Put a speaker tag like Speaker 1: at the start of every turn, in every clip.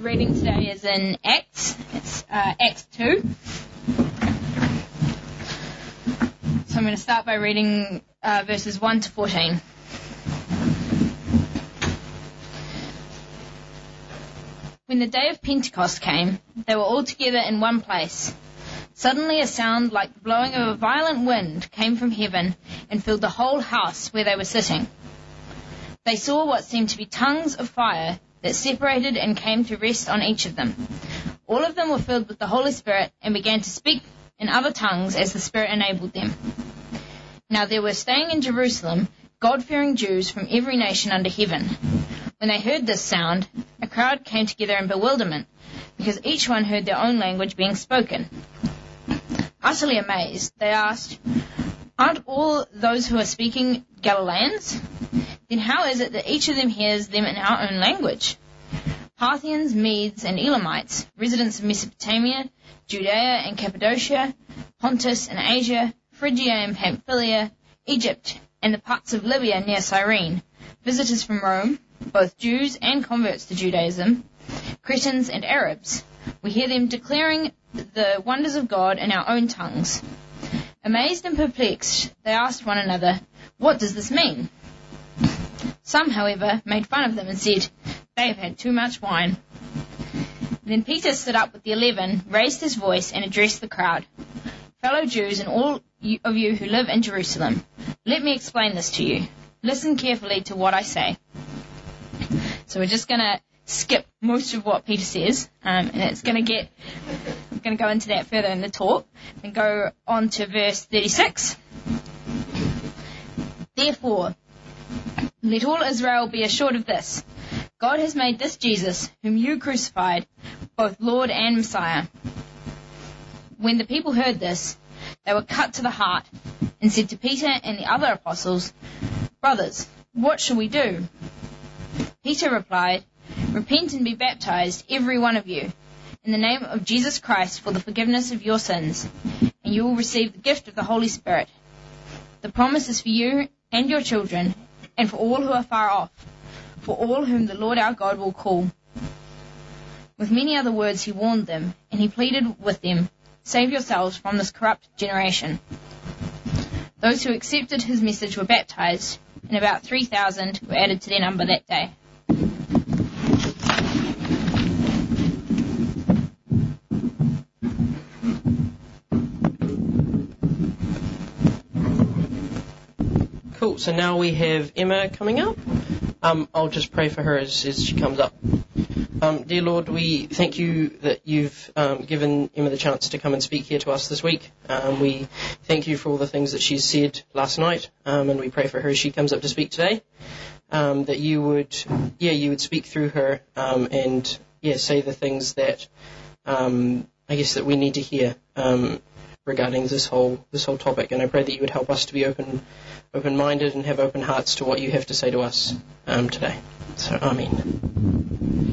Speaker 1: reading today is in Acts. It's Acts 2. So I'm going to start by reading verses 1 to 14. When the day of Pentecost came, they were all together in one place. Suddenly a sound like the blowing of a violent wind came from heaven and filled the whole house where they were sitting. They saw what seemed to be tongues of fire that separated and came to rest on each of them. All of them were filled with the Holy Spirit and began to speak in other tongues as the Spirit enabled them. Now there were staying in Jerusalem God-fearing Jews from every nation under heaven. When they heard this sound, a crowd came together in bewilderment, because each one heard their own language being spoken. Utterly amazed, they asked, "Aren't all those who are speaking Galileans? Then how is it that each of them hears them in our own language?" Parthians, Medes, and Elamites, residents of Mesopotamia, Judea and Cappadocia, Pontus and Asia, Phrygia and Pamphylia, Egypt, and the parts of Libya near Cyrene, visitors from Rome, both Jews and converts to Judaism, Cretans and Arabs. We hear them declaring the wonders of God in our own tongues. Amazed and perplexed, they asked one another, "What does this mean?" Some, however, made fun of them and said, "They have had too much wine." Then Peter stood up with the 11, raised his voice, and addressed the crowd. "Fellow Jews and all of you who live in Jerusalem, let me explain this to you. Listen carefully to what I say." So we're just going to skip most of what Peter says, and I'm going to go into that further in the talk, and go on to verse 36. "Therefore, let all Israel be assured of this. God has made this Jesus, whom you crucified, both Lord and Messiah." When the people heard this, they were cut to the heart and said to Peter and the other apostles, "Brothers, what shall we do?" Peter replied, "Repent and be baptized, every one of you, in the name of Jesus Christ for the forgiveness of your sins, and you will receive the gift of the Holy Spirit. The promise is for you and your children, and for all who are far off, for all whom the Lord our God will call." With many other words he warned them, and he pleaded with them, "Save yourselves from this corrupt generation." Those who accepted his message were baptized, and about 3,000 were added to their number that day.
Speaker 2: Cool, so now we have Emma coming up. I'll just pray for her as she comes up. Dear Lord, we thank you that you've given Emma the chance to come and speak here to us this week. We thank you for all the things that she's said last night, and we pray for her as she comes up to speak today, that you would speak through her, and say the things that I guess that we need to hear regarding this whole topic. And I pray that you would help us to be open-minded and have open hearts to what you have to say to us today. So, Amen.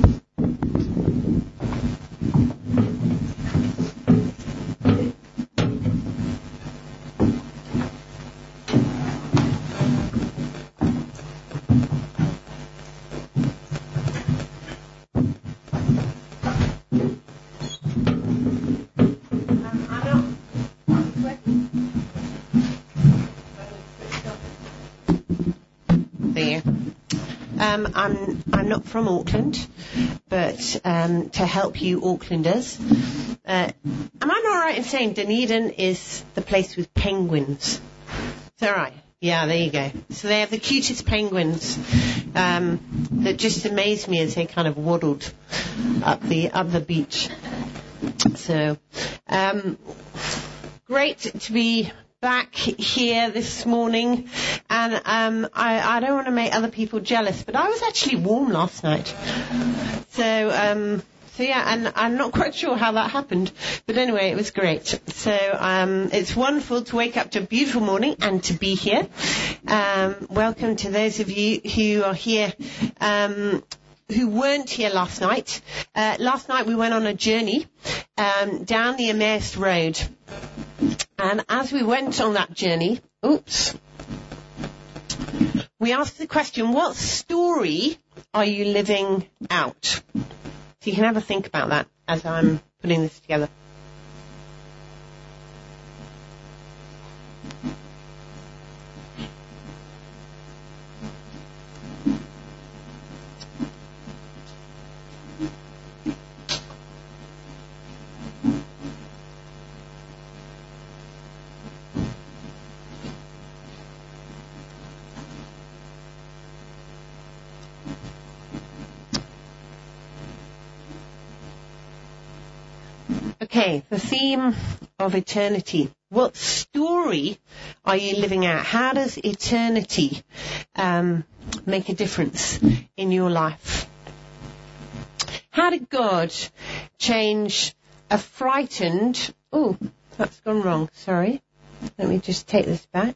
Speaker 3: I'm not from Auckland, but to help you Aucklanders, am I not right in saying Dunedin is the place with penguins? Is that right? Yeah, there you go. So they have the cutest penguins that just amazed me as they kind of waddled up the beach. So great to be back here this morning, and I don't want to make other people jealous, but I was actually warm last night. So yeah, and I'm not quite sure how that happened, but anyway, it was great. So it's wonderful to wake up to a beautiful morning and to be here. Welcome to those of you who are here who weren't here last night. Last night we went on a journey down the Emmaus Road. And as we went on that journey, we asked the question, what story are you living out? So you can have a think about that as I'm putting this together. Okay, the theme of eternity. What story are you living out? How does eternity make a difference in your life? How did God change a frightened... Oh, that's gone wrong. Sorry. Let me just take this back.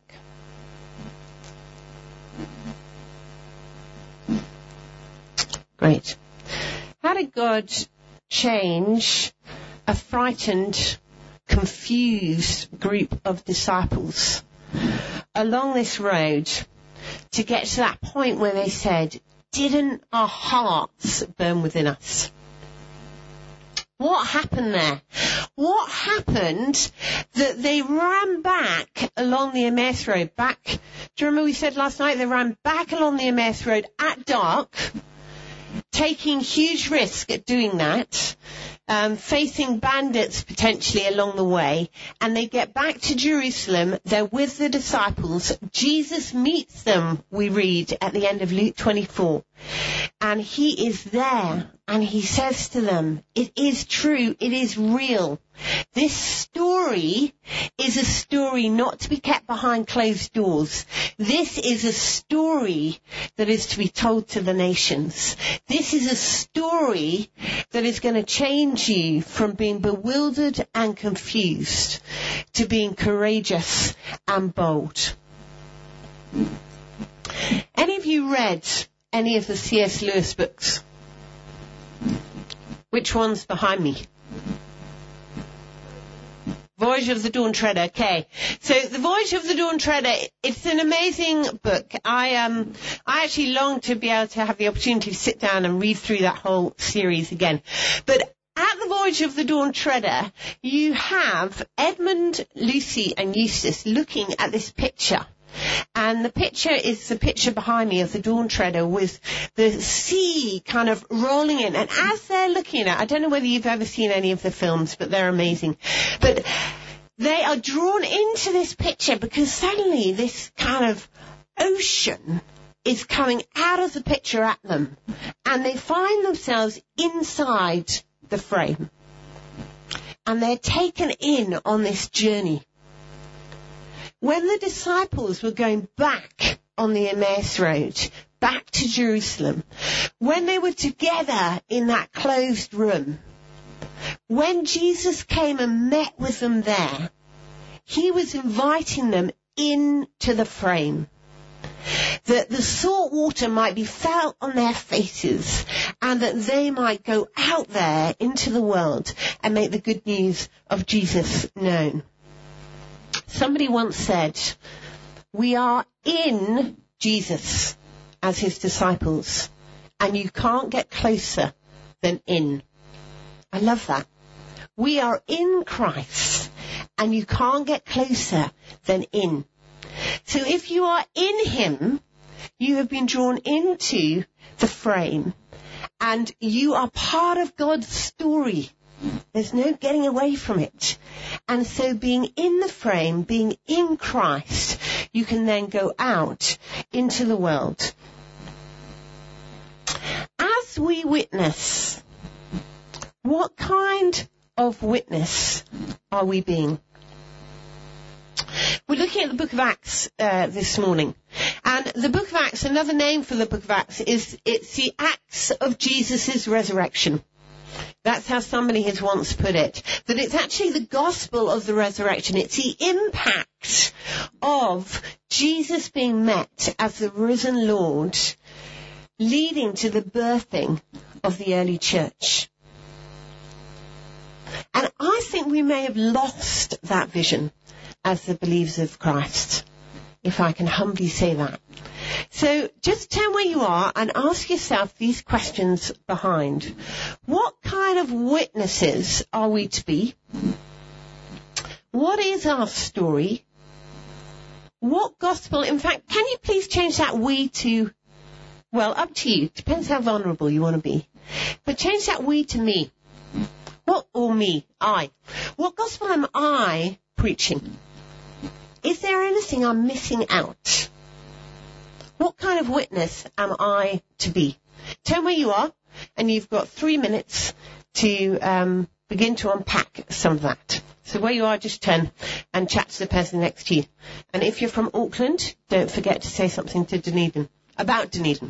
Speaker 3: Great. How did God change a frightened, confused group of disciples along this road to get to that point where they said, didn't our hearts burn within us? What happened there? What happened that they ran back along the Emmaus Road? Do you remember we said last night they ran back along the Emmaus Road at dark, taking huge risk at doing that, facing bandits potentially along the way, and they get back to Jerusalem. They're with the disciples. Jesus meets them, we read at the end of Luke 24, and he is there, and he says to them, it is true, it is real. This story is a story not to be kept behind closed doors. This is a story that is to be told to the nations. This is a story that is going to change you from being bewildered and confused to being courageous and bold. Any of you read any of the C.S. Lewis books? Which one's behind me? Voyage of the Dawn Treader. Okay. So The Voyage of the Dawn Treader, it's an amazing book. I actually long to be able to have the opportunity to sit down and read through that whole series again. But at The Voyage of the Dawn Treader, you have Edmund, Lucy and Eustace looking at this picture. And the picture is the picture behind me of the Dawn Treader with the sea kind of rolling in. And as they're looking at it, I don't know whether you've ever seen any of the films, but they're amazing. But they are drawn into this picture because suddenly this kind of ocean is coming out of the picture at them. And they find themselves inside the frame. And they're taken in on this journey. When the disciples were going back on the Emmaus Road, back to Jerusalem, when they were together in that closed room, when Jesus came and met with them there, he was inviting them into the frame, that the salt water might be felt on their faces and that they might go out there into the world and make the good news of Jesus known. Somebody once said, we are in Jesus as his disciples, and you can't get closer than in. I love that. We are in Christ, and you can't get closer than in. So if you are in him, you have been drawn into the frame, and you are part of God's story. There's no getting away from it. And so being in the frame, being in Christ, you can then go out into the world. As we witness, what kind of witness are we being? We're looking at the book of Acts this morning. And the book of Acts, another name for the book of Acts, it's the Acts of Jesus' resurrection. That's how somebody has once put it. That it's actually the gospel of the resurrection. It's the impact of Jesus being met as the risen Lord, leading to the birthing of the early church. And I think we may have lost that vision as the believers of Christ, if I can humbly say that. So just turn where you are and ask yourself these questions behind. What of witnesses are we to be? What is our story? What gospel, in fact, can you please change that we to, well, up to you. Depends how vulnerable you want to be. But change that we to me. What, or me, I. What gospel am I preaching? Is there anything I'm missing out? What kind of witness am I to be? Tell me where you are, and you've got 3 minutes to begin to unpack some of that. So where you are, just turn and chat to the person next to you. And if you're from Auckland, don't forget to say something to Dunedin, about Dunedin.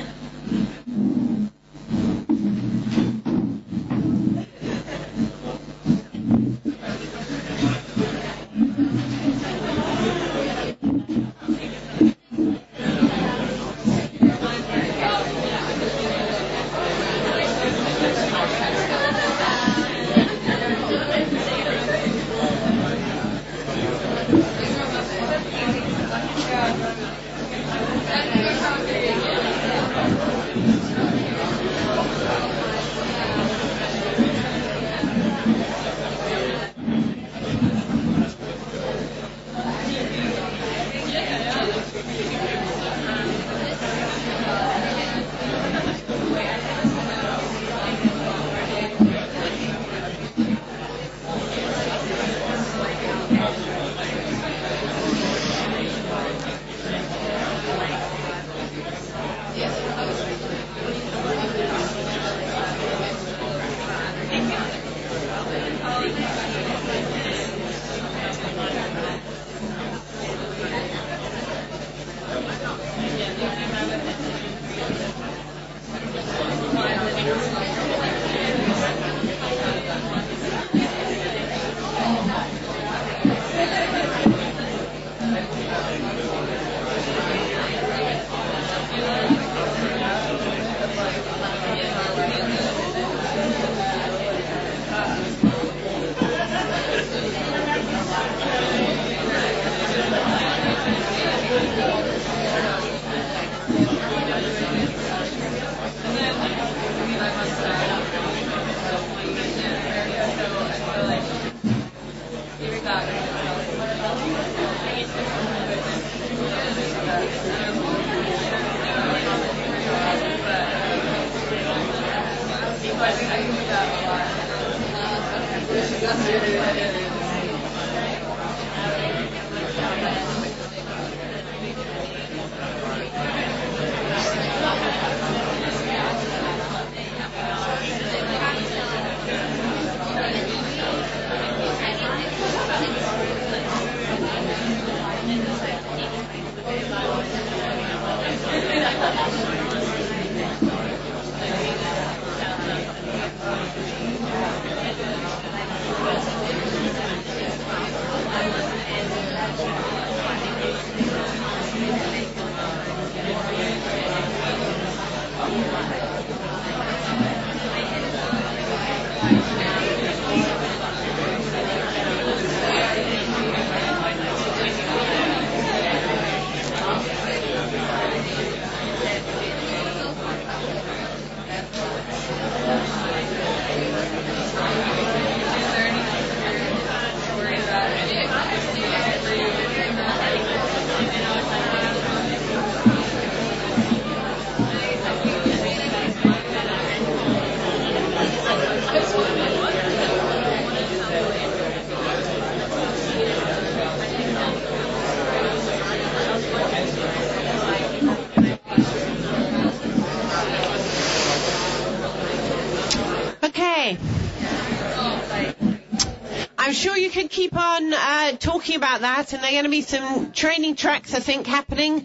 Speaker 3: I'm sure you can keep on talking about that, and there are going to be some training tracks, I think, happening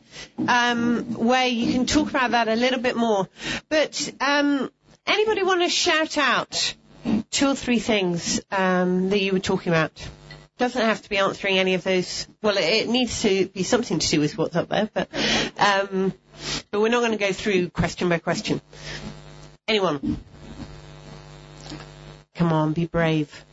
Speaker 3: where you can talk about that a little bit more. But anybody want to shout out 2 or 3 things that you were talking about? Doesn't have to be answering any of those. Well, it needs to be something to do with what's up there, but we're not going to go through question by question. Anyone? Come on, be brave.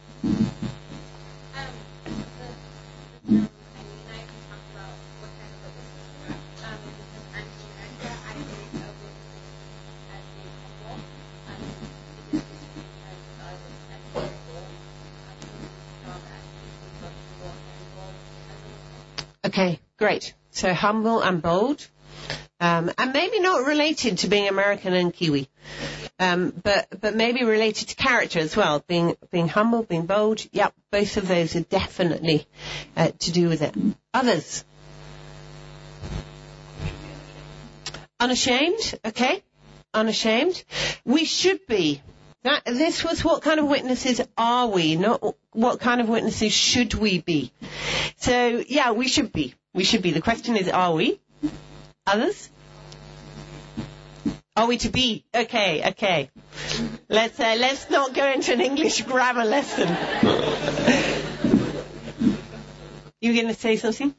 Speaker 3: Great. So humble and bold. And maybe not related to being American and Kiwi. But maybe related to character as well. Being humble, being bold. Yep, both of those are definitely to do with it. Others? Unashamed. Okay. Unashamed. We should be. This was what kind of witnesses are we, not what kind of witnesses should we be. So, yeah, we should be. We should be. The question is, are we? Others? Are we to be? Okay. Let's not go into an English grammar lesson. You were going to say something?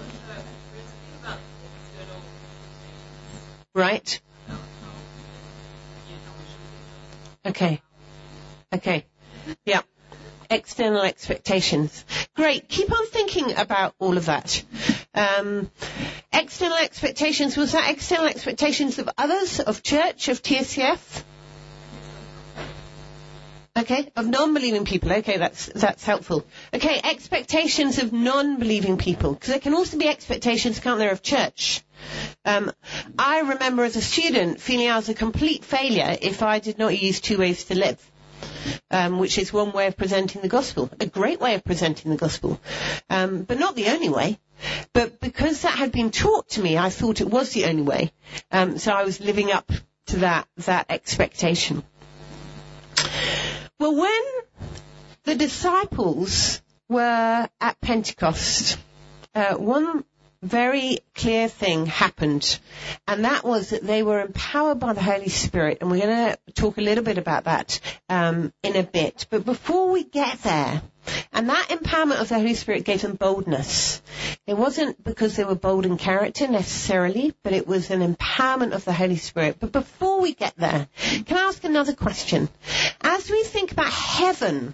Speaker 3: Right. Okay. Yeah. External expectations. Great. Keep on thinking about all of that. External expectations. Was that external expectations of others, of church, of TSCF? Okay. Of non-believing people. Okay. That's helpful. Okay. Expectations of non-believing people. Because there can also be expectations, can't there, of church? I remember as a student feeling I was a complete failure if I did not use 2 ways to live, which is one way of presenting the gospel, a great way of presenting the gospel, but not the only way. But because that had been taught to me, I thought it was the only way. So I was living up to that expectation. Well, when the disciples were at Pentecost, one very clear thing happened, and that was that they were empowered by the Holy Spirit, and we're going to talk a little bit about that in a bit. But before we get there, and that empowerment of the Holy Spirit gave them boldness. It wasn't because they were bold in character necessarily, but it was an empowerment of the Holy Spirit. But before we get there, can I ask another question? As we think about heaven,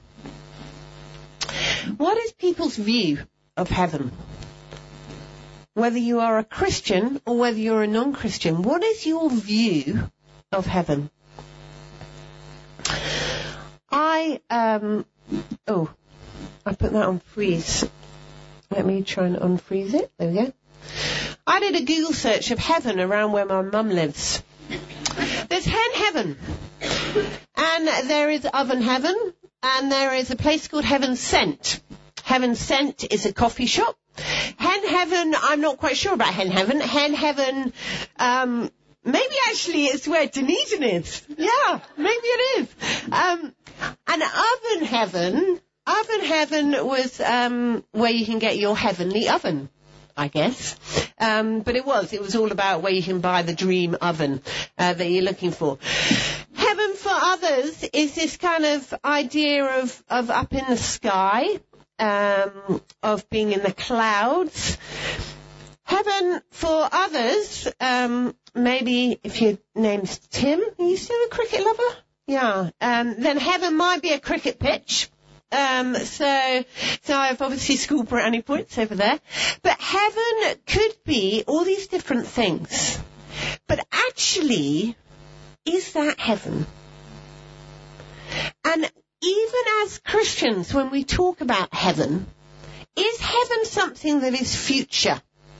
Speaker 3: what is people's view of heaven? Whether you are a Christian or whether you're a non-Christian, what is your view of heaven? I put that on freeze. Let me try and unfreeze it. There we go. I did a Google search of heaven around where my mum lives. There's heaven. And there is oven heaven. And there is a place called Heaven Sent. Heaven Sent is a coffee shop. Hen Heaven, I'm not quite sure about Hen Heaven. Hen Heaven, maybe actually it's where Dunedin is. Yeah, maybe it is. And Oven Heaven was where you can get your heavenly oven, I guess. But it was all about where you can buy the dream oven that you're looking for. Heaven for others is this kind of idea of up in the sky. Of being in the clouds. Heaven for others, maybe if your name's Tim, are you still a cricket lover? Yeah. Then heaven might be a cricket pitch. So I've obviously scored brownie points over there. But heaven could be all these different things. But actually, is that heaven? And even as Christians, when we talk about heaven, is heaven something that is future?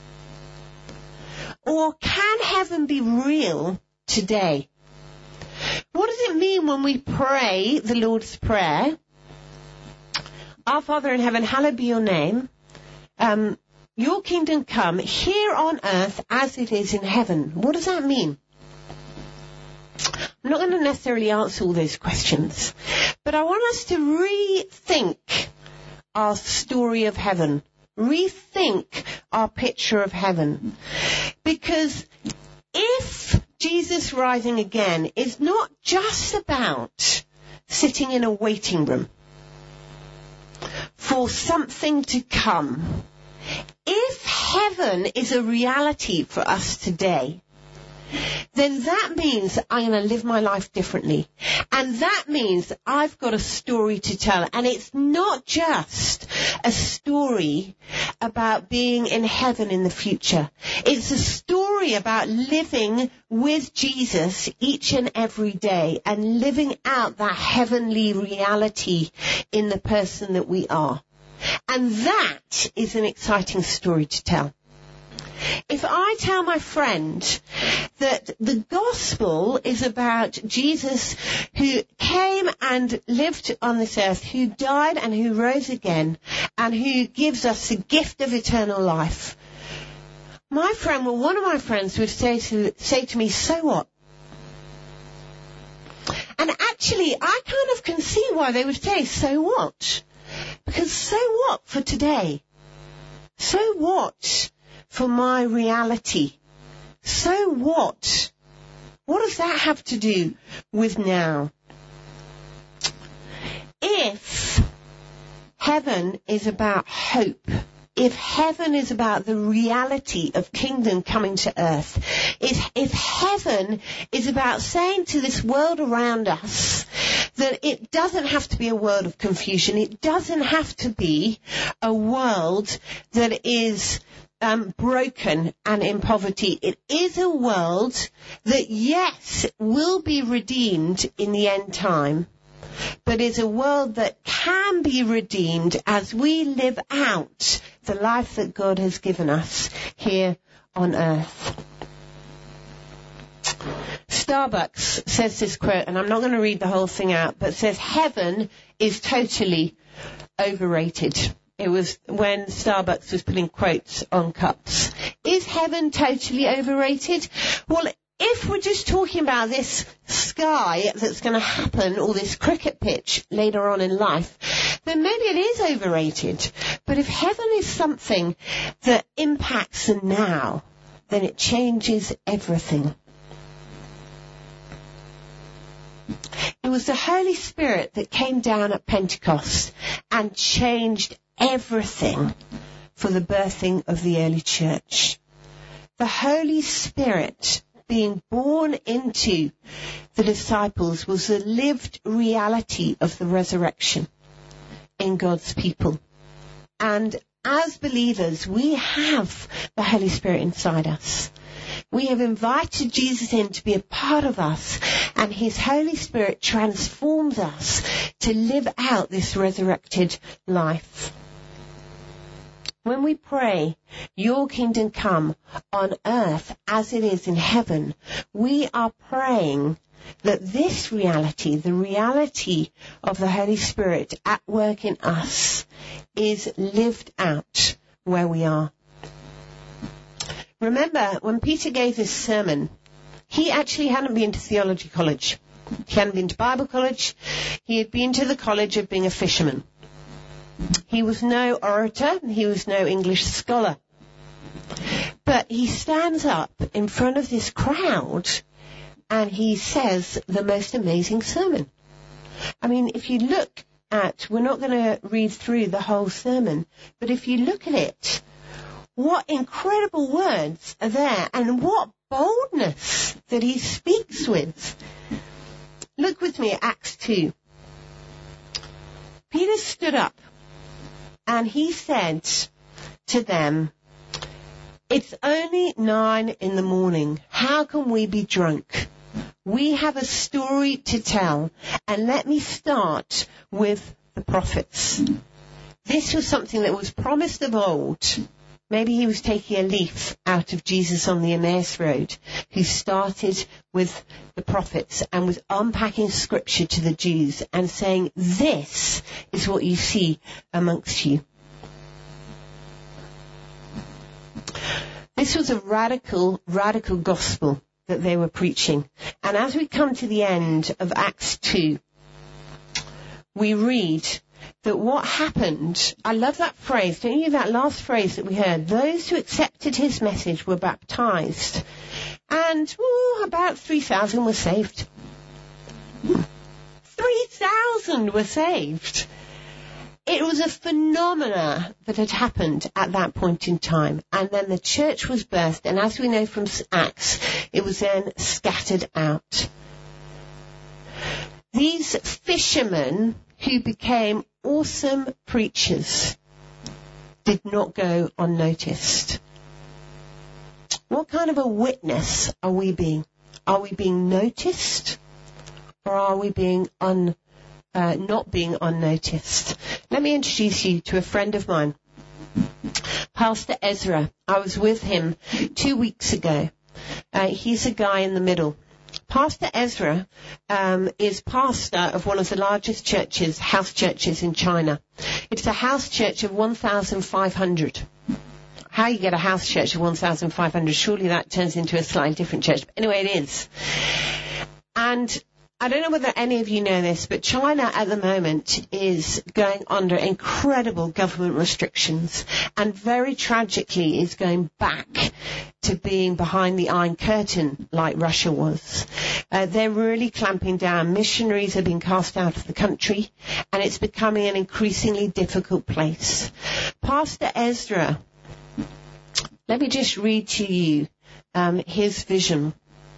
Speaker 3: Or can heaven be real today? What does it mean when we pray the Lord's Prayer? Our Father in heaven, hallowed be your name. Your kingdom come here on earth as it is in heaven. What does that mean? I'm not going to necessarily answer all those questions, but I want us to rethink our story of heaven, rethink our picture of heaven. Because if Jesus rising again is not just about sitting in a waiting room for something to come, if heaven is a reality for us today, then that means I'm going to live my life differently. And that means I've got a story to tell. And it's not just a story about being in heaven in the future. It's a story about living with Jesus each and every day and living out that heavenly reality in the person that we are. And that is an exciting story to tell. If I tell my friend that the gospel is about Jesus who came and lived on this earth, who died and who rose again, and who gives us the gift of eternal life, one of my friends would say to me, so what? And actually, I kind of can see why they would say, so what? Because so what for today? So what for my reality? So what? What does that have to do with now? If heaven is about hope, if heaven is about the reality of kingdom coming to earth, if heaven is about saying to this world around us that it doesn't have to be a world of confusion, it doesn't have to be a world that is broken and in poverty. It is a world that, yes, will be redeemed in the end time, but is a world that can be redeemed as we live out the life that God has given us here on earth. Starbucks says this quote, and I'm not going to read the whole thing out, but says, heaven is totally overrated. It was when Starbucks was putting quotes on cups. Is heaven totally overrated? Well, if we're just talking about this sky that's going to happen, or this cricket pitch later on in life, then maybe it is overrated. But if heaven is something that impacts the now, then it changes everything. It was the Holy Spirit that came down at Pentecost and changed everything for the birthing of the early church. The Holy Spirit being born into the disciples was the lived reality of the resurrection in God's people. And as believers, we have the Holy Spirit inside us. We have invited Jesus in to be a part of us, and his Holy Spirit transforms us to live out this resurrected life. When we pray, your kingdom come on earth as it is in heaven, we are praying that this reality, the reality of the Holy Spirit at work in us, is lived out where we are. Remember, when Peter gave this sermon, he actually hadn't been to theology college. He hadn't been to Bible college. He had been to the college of being a fisherman. He was no orator. He was no English scholar. But he stands up in front of this crowd and he says the most amazing sermon. I mean, if you look at, we're not going to read through the whole sermon, but if you look at it, what incredible words are there, and what boldness that he speaks with. Look with me at Acts 2. Peter stood up and he said to them, "It's only 9 a.m. How can we be drunk? We have a story to tell, and let me start with the prophets." This was something that was promised of old. Maybe he was taking a leaf out of Jesus on the Emmaus Road, who started with the prophets and was unpacking scripture to the Jews and saying, this is what you see amongst you. This was a radical, radical gospel that they were preaching. And as we come to the end of Acts 2, we read that what happened, I love that phrase, don't you, that last phrase that we heard, those who accepted his message were baptized, and about 3,000 were saved. 3,000 were saved. It was a phenomena that had happened at that point in time, and then the church was birthed, and as we know from Acts, it was then scattered out. These fishermen who became awesome preachers did not go unnoticed. What kind of a witness are we being? Are we being noticed, or are we being not being unnoticed? Let me introduce you to a friend of mine. Pastor Ezra, I was with him 2 weeks ago. He's a guy in the middle. Pastor Ezra is pastor of one of the largest churches, house churches in China. It's a house church of 1,500. How you get a house church of 1,500? Surely that turns into a slightly different church. But anyway, it is. And I don't know whether any of you know this, but China at the moment is going under incredible government restrictions and very tragically is going back to being behind the Iron Curtain like Russia was. They're really clamping down. Missionaries are being cast out of the country and it's becoming an increasingly difficult place. Pastor Ezra, let me just read to you his vision.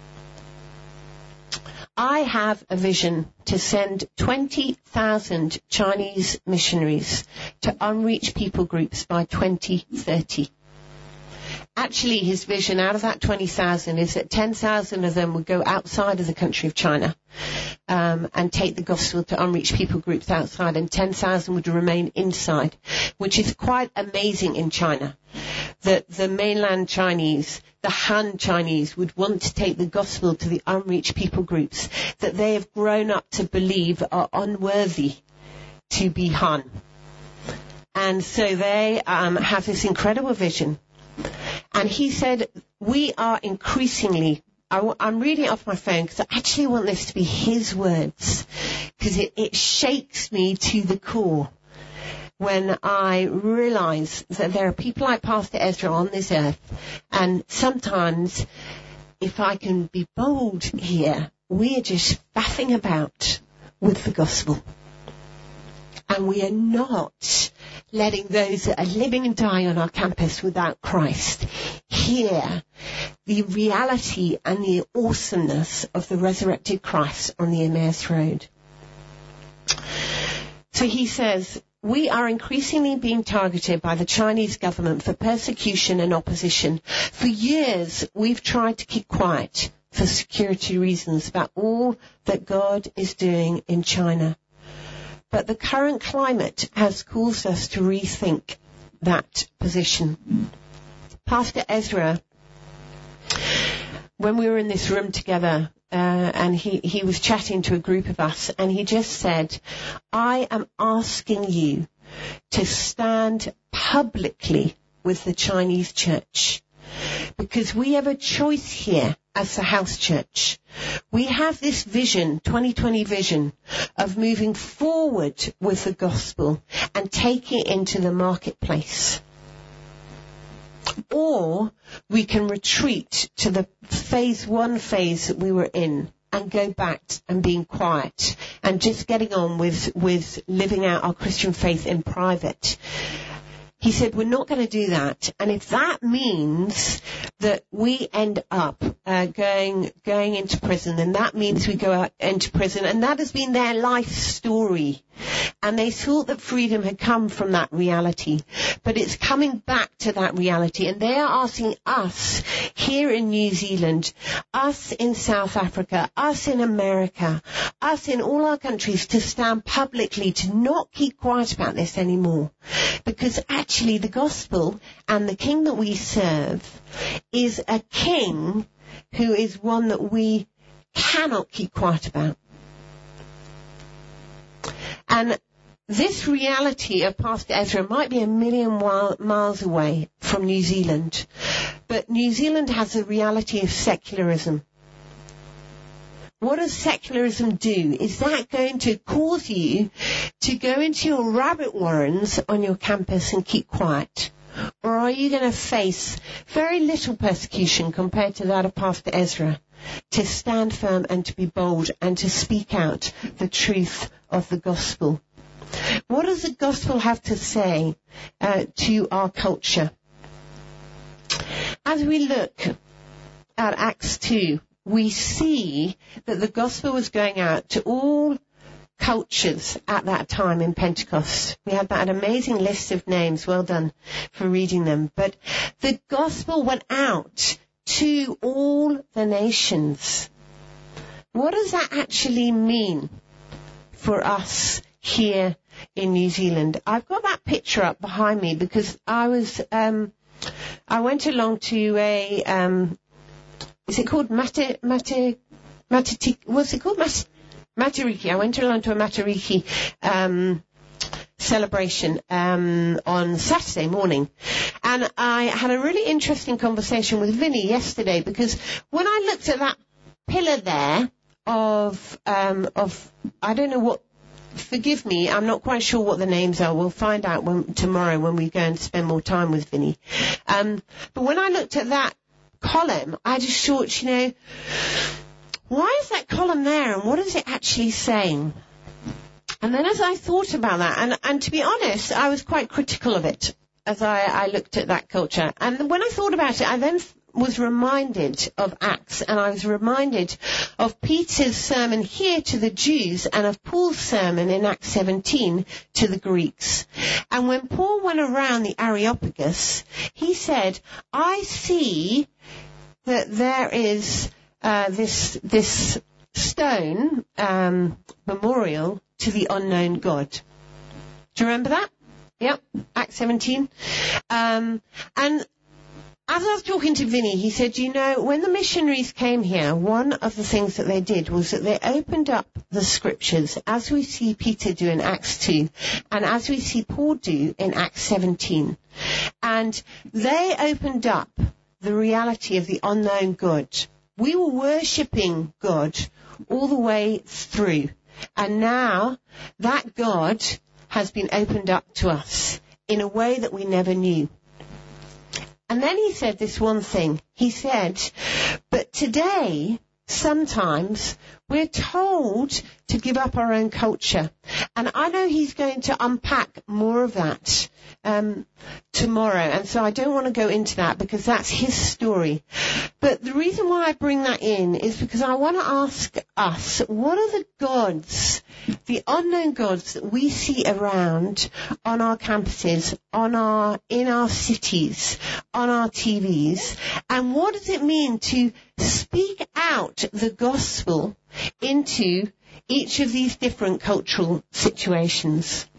Speaker 3: I have a vision to send 20,000 Chinese missionaries to unreached people groups by 2030. Actually, his vision out of that 20,000 is that 10,000 of them would go outside of the country of China and take the gospel to unreached people groups outside, and 10,000 would remain inside, which is quite amazing in China. That the mainland Chinese, the Han Chinese, would want to take the gospel to the unreached people groups that they have grown up to believe are unworthy to be Han. And so they have this incredible vision. And he said, we are increasingly, I'm reading it off my phone because I actually want this to be his words, because it shakes me to the core when I realize that there are people like Pastor Ezra on this earth. And sometimes, if I can be bold here, we are just faffing about with the gospel. And we are not letting those that are living and dying on our campus without Christ hear the reality and the awesomeness of the resurrected Christ on the Emmaus Road. So he says, we are increasingly being targeted by the Chinese government for persecution and opposition. For years, we've tried to keep quiet for security reasons about all that God is doing in China. But the current climate has caused us to rethink that position. Pastor Ezra, when we were in this room together, and he was chatting to a group of us, and he just said, I am asking you to stand publicly with the Chinese church, because we have a choice here as the house church. We have this vision, 2020 vision, of moving forward with the gospel and taking it into the marketplace. Or we can retreat to the phase that we were in and go back and being quiet and just getting on with living out our Christian faith in private. He said, we're not going to do that. And if that means that we end up going into prison, then that means we go out into prison. And that has been their life story. And they thought that freedom had come from that reality. But it's coming back to that reality. And they are asking us here in New Zealand, us in South Africa, us in America, us in all our countries to stand publicly, to not keep quiet about this anymore. Because actually the gospel and the king that we serve is a king who is one that we cannot keep quiet about. And this reality of Pastor Ezra might be a million miles away from New Zealand, but New Zealand has a reality of secularism. What does secularism do? Is that going to cause you to go into your rabbit warrens on your campus and keep quiet? Or are you going to face very little persecution compared to that of Pastor Ezra, to stand firm and to be bold and to speak out the truth of the gospel? What does the gospel have to say to our culture? As we look at Acts 2, we see that the gospel was going out to all cultures at that time in Pentecost. We had that amazing list of names. Well done for reading them. But the gospel went out to all the nations. What does that actually mean for us here in New Zealand. I've got that picture up behind me because I went along to a, is it called Matariki? Matariki. I went along to a Matariki, celebration, on Saturday morning. And I had a really interesting conversation with Vinny yesterday because when I looked at that pillar there of, I don't know what, forgive me, I'm not quite sure what the names are. We'll find out tomorrow when we go and spend more time with Vinny. But when I looked at that column, I just thought, why is that column there and what is it actually saying? And then as I thought about that, and to be honest, I was quite critical of it as I looked at that culture. And when I thought about it, I then was reminded of Acts, and I was reminded of Peter's sermon here to the Jews and of Paul's sermon in Acts 17 to the Greeks. And when Paul went around the Areopagus, he said, I see that there is this stone memorial to the unknown God. Do you remember that? Yep, Acts 17. And as I was talking to Vinny, he said, when the missionaries came here, one of the things that they did was that they opened up the scriptures, as we see Peter do in Acts 2, and as we see Paul do in Acts 17. And they opened up the reality of the unknown God. We were worshipping God all the way through. And now that God has been opened up to us in a way that we never knew. And then he said this one thing. He said, but today, sometimes we're told to give up our own culture. And I know he's going to unpack more of that tomorrow. And so I don't want to go into that because that's his story. But the reason why I bring that in is because I want to ask us, what are the gods, the unknown gods that we see around on our campuses, in our cities, on our TVs, and what does it mean to speak out the gospel into each of these different cultural situations?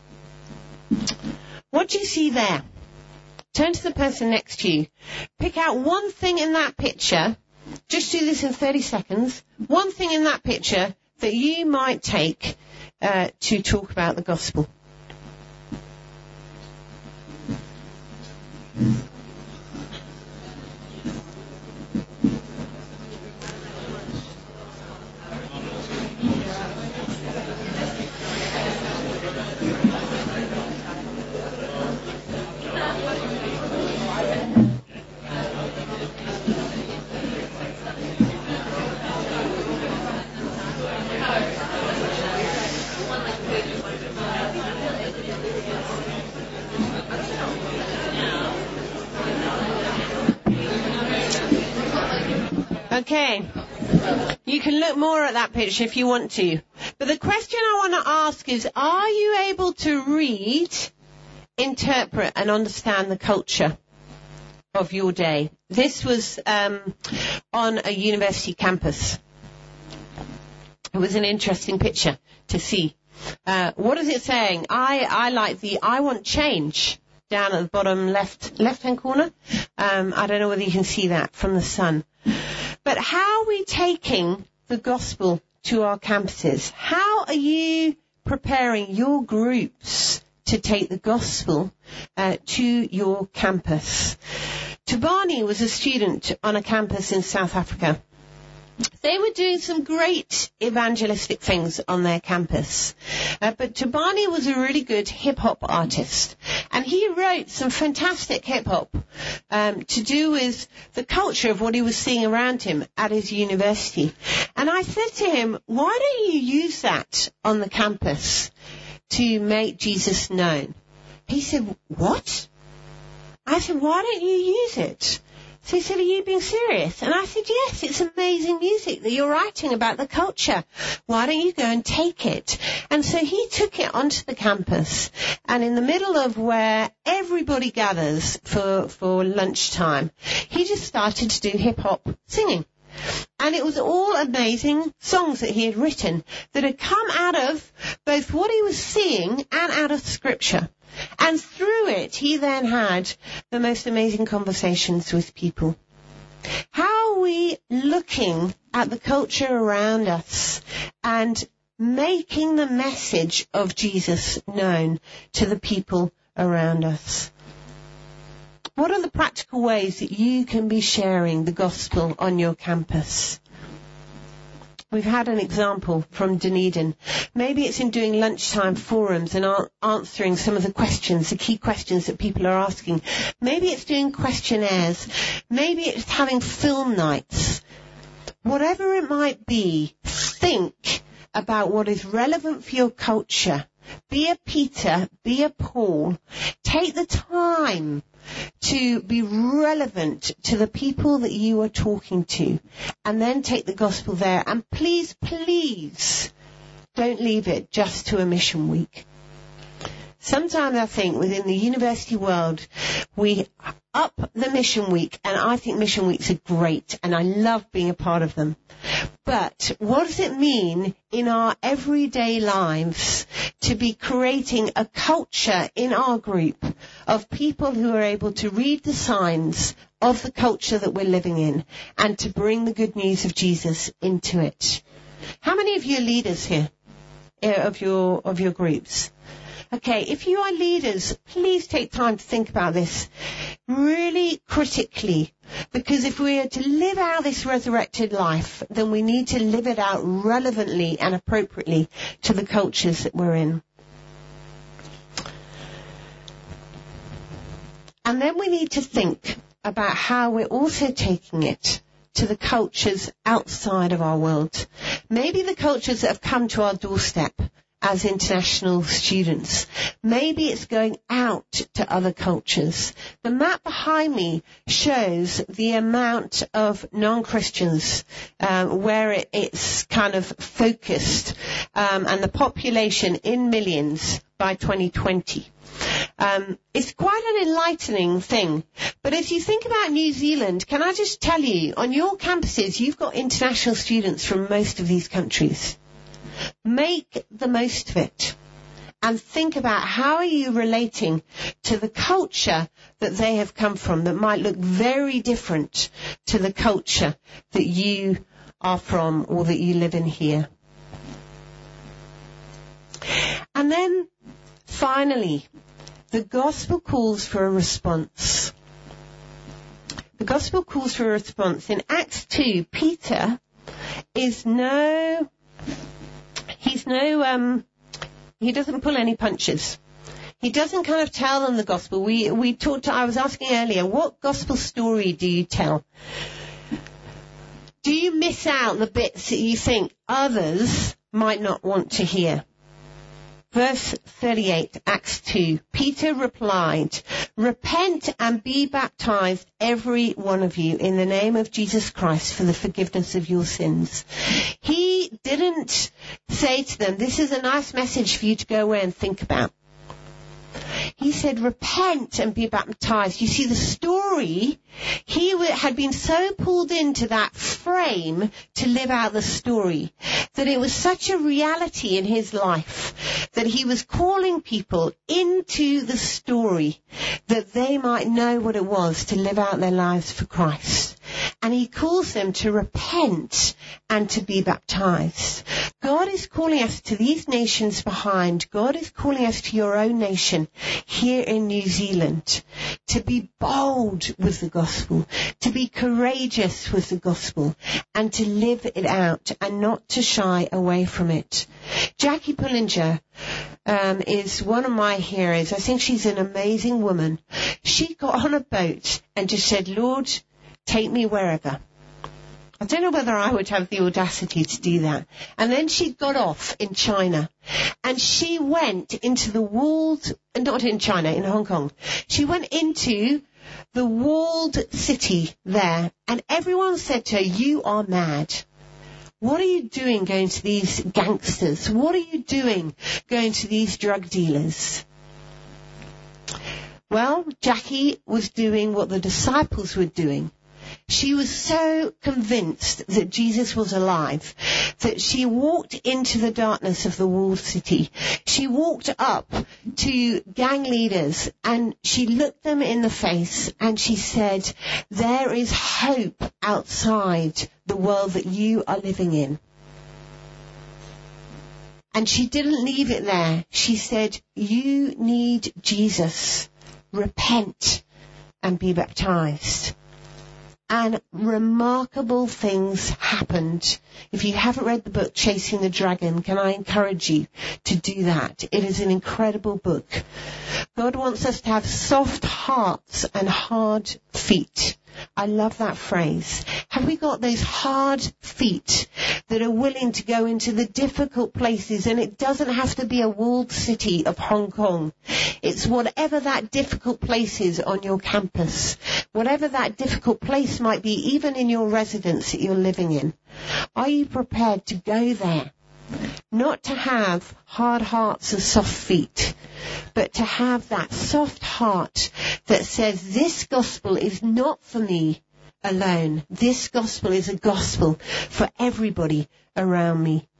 Speaker 3: What do you see there? Turn to the person next to you. Pick out one thing in that picture. Just do this in 30 seconds. One thing in that picture that you might take to talk about the gospel. Okay, you can look more at that picture if you want to. But the question I want to ask is, are you able to read, interpret and understand the culture of your day? This was on a university campus. It was an interesting picture to see. What is it saying? I like the I want change down at the bottom left-hand corner. I don't know whether you can see that from the sun. But how are we taking the gospel to our campuses? How are you preparing your groups to take the gospel to your campus? Tabani was a student on a campus in South Africa. They were doing some great evangelistic things on their campus. But Tabani was a really good hip-hop artist. And he wrote some fantastic hip-hop to do with the culture of what he was seeing around him at his university. And I said to him, why don't you use that on the campus to make Jesus known? He said, what? I said, why don't you use it? So he said, are you being serious? And I said, yes, it's amazing music that you're writing about the culture. Why don't you go and take it? And so he took it onto the campus. And in the middle of where everybody gathers for lunchtime, he just started to do hip-hop singing. And it was all amazing songs that he had written that had come out of both what he was seeing and out of Scripture. And through it, he then had the most amazing conversations with people. How are we looking at the culture around us and making the message of Jesus known to the people around us? What are the practical ways that you can be sharing the gospel on your campus? We've had an example from Dunedin. Maybe it's in doing lunchtime forums and answering some of the questions, the key questions that people are asking. Maybe it's doing questionnaires. Maybe it's having film nights. Whatever it might be, think about what is relevant for your culture. Be a Peter, be a Paul. Take the time to be relevant to the people that you are talking to, and then take the gospel there. And please, please don't leave it just to a mission week. Sometimes I think within the university world, we up the mission week, and I think mission weeks are great, and I love being a part of them. But what does it mean in our everyday lives to be creating a culture in our group of people who are able to read the signs of the culture that we're living in and to bring the good news of Jesus into it? How many of you are leaders here of your groups? Okay, if you are leaders, please take time to think about this really critically, because if we are to live out this resurrected life, then we need to live it out relevantly and appropriately to the cultures that we're in. And then we need to think about how we're also taking it to the cultures outside of our world. Maybe the cultures that have come to our doorstep as international students. Maybe it's going out to other cultures. The map behind me shows the amount of non-Christians where it's kind of focused, and the population in millions by 2020. It's quite an enlightening thing. But as you think about New Zealand, can I just tell you, on your campuses, you've got international students from most of these countries. Make the most of it and think about how are you relating to the culture that they have come from that might look very different to the culture that you are from or that you live in here. And then finally, the gospel calls for a response. The gospel calls for a response. In Acts 2, Peter he doesn't pull any punches. He doesn't kind of tell them the gospel. I was asking earlier, what gospel story do you tell? Do you miss out the bits that you think others might not want to hear? Verse 38, Acts 2, Peter replied, "Repent and be baptized, every one of you, in the name of Jesus Christ for the forgiveness of your sins." He didn't say to them, this is a nice message for you to go away and think about. He said, repent and be baptized. You see, the story, he had been so pulled into that frame to live out the story that it was such a reality in his life that he was calling people into the story that they might know what it was to live out their lives for Christ. And he calls them to repent and to be baptized. God is calling us to these nations behind. God is calling us to your own nation here in New Zealand to be bold with the gospel, to be courageous with the gospel, and to live it out and not to shy away from it. Jackie Pullinger is one of my heroes. I think she's an amazing woman. She got on a boat and just said, Lord, take me wherever. I don't know whether I would have the audacity to do that. And then she got off in China. And she went into the walled, not in China, in Hong Kong. She went into the walled city there. And everyone said to her, you are mad. What are you doing going to these gangsters? What are you doing going to these drug dealers? Well, Jackie was doing what the disciples were doing. She was so convinced that Jesus was alive that she walked into the darkness of the walled city. She walked up to gang leaders and she looked them in the face and she said, there is hope outside the world that you are living in. And she didn't leave it there. She said, you need Jesus. Repent and be baptized. And remarkable things happened. If you haven't read the book Chasing the Dragon, can I encourage you to do that? It is an incredible book. God wants us to have soft hearts and hard feet. I love that phrase. Have we got those hard feet that are willing to go into the difficult places? And it doesn't have to be a walled city of Hong Kong. It's whatever that difficult place is on your campus. Whatever that difficult place might be, even in your residence that you're living in. Are you prepared to go there? Not to have hard hearts and soft feet, but to have that soft heart that says, this gospel is not for me alone. This gospel is a gospel for everybody around me.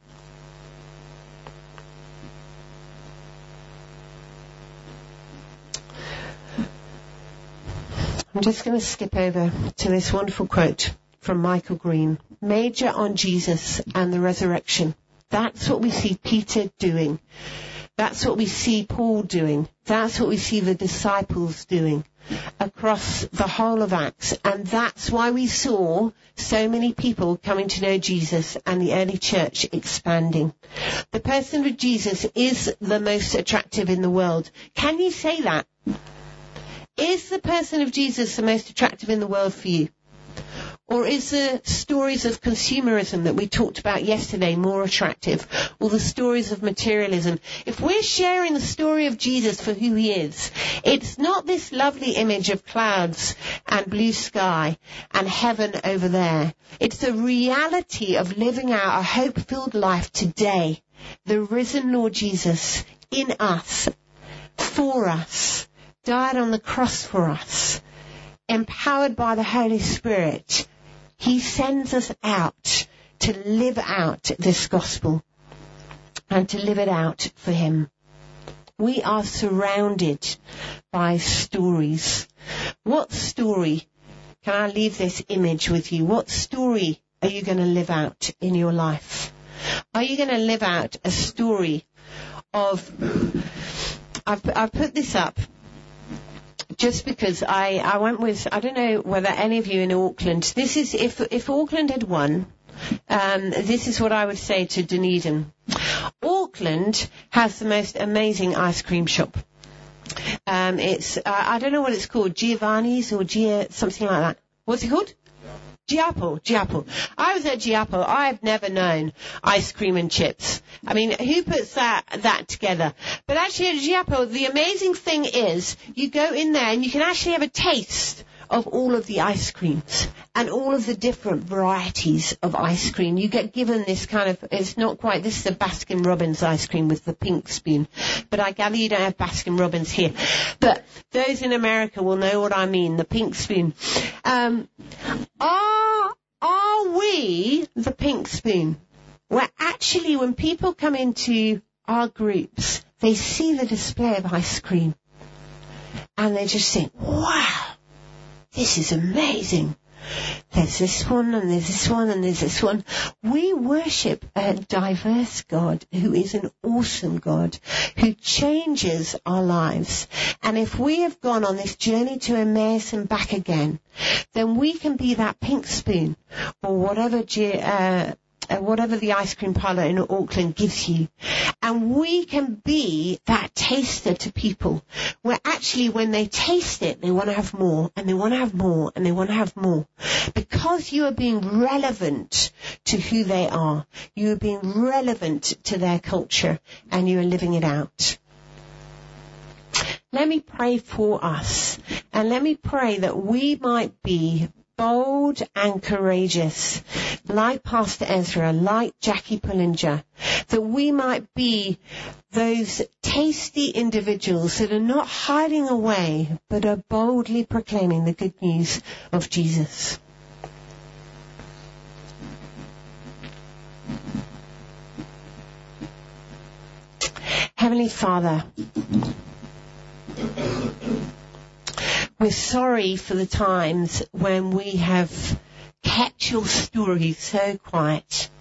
Speaker 3: I'm just going to skip over to this wonderful quote from Michael Green. Major on Jesus and the resurrection. That's what we see Peter doing. That's what we see Paul doing. That's what we see the disciples doing across the whole of Acts. And that's why we saw so many people coming to know Jesus and the early church expanding. The person of Jesus is the most attractive in the world. Can you say that? Is the person of Jesus the most attractive in the world for you? Or is the stories of consumerism that we talked about yesterday more attractive? Or the stories of materialism? If we're sharing the story of Jesus for who he is, it's not this lovely image of clouds and blue sky and heaven over there. It's the reality of living out a hope-filled life today. The risen Lord Jesus in us, for us, died on the cross for us, empowered by the Holy Spirit. He sends us out to live out this gospel and to live it out for him. We are surrounded by stories. What story, can I leave this image with you? What story are you going to live out in your life? Are you going to live out a story of, I've put this up just because I went with, I don't know whether any of you in Auckland, this is, if Auckland had won, this is what I would say to Dunedin. Auckland has the most amazing ice cream shop. It's, I don't know what it's called, Giovanni's or something like that. What's it called? Giappo. I was at Giappo. I've never known ice cream and chips. I mean, who puts that together? But actually at Giappo, the amazing thing is you go in there and you can actually have a taste of all of the ice creams and all of the different varieties of ice cream. You get given this kind of, it's not quite, this is the Baskin-Robbins ice cream with the pink spoon. But I gather you don't have Baskin-Robbins here. But those in America will know what I mean, the pink spoon. Are we the pink spoon? Where actually when people come into our groups, they see the display of ice cream and they just think, wow, this is amazing. There's this one and there's this one and there's this one. We worship a diverse God who is an awesome God who changes our lives. And if we have gone on this journey to Emmaus and back again, then we can be that pink spoon or whatever the ice cream parlor in Auckland gives you. And we can be that taster to people where actually when they taste it, they want to have more and they want to have more and they want to have more. Because you are being relevant to who they are. You are being relevant to their culture and you are living it out. Let me pray for us and let me pray that we might be bold and courageous, like Pastor Ezra, like Jackie Pullinger, that we might be those tasty individuals that are not hiding away, but are boldly proclaiming the good news of Jesus. Heavenly Father, we're sorry for the times when we have kept your story so quiet.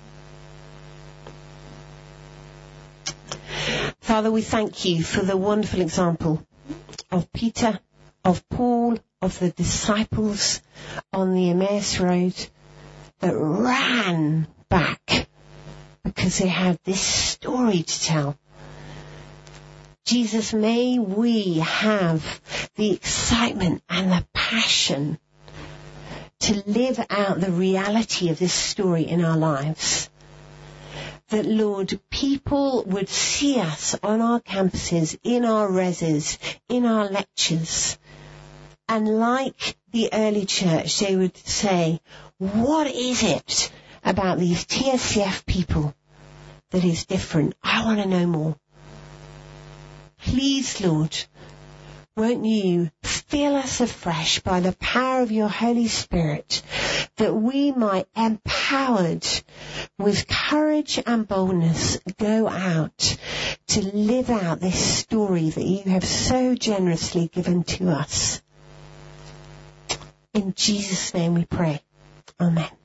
Speaker 3: Father, we thank you for the wonderful example of Peter, of Paul, of the disciples on the Emmaus Road that ran back because they had this story to tell. Jesus, may we have the excitement and the passion to live out the reality of this story in our lives. That, Lord, people would see us on our campuses, in our reses, in our lectures, and like the early church, they would say, what is it about these TSCF people that is different? I want to know more. Please, Lord, won't you fill us afresh by the power of your Holy Spirit, that we might, empowered with courage and boldness, go out to live out this story that you have so generously given to us. In Jesus' name we pray. Amen.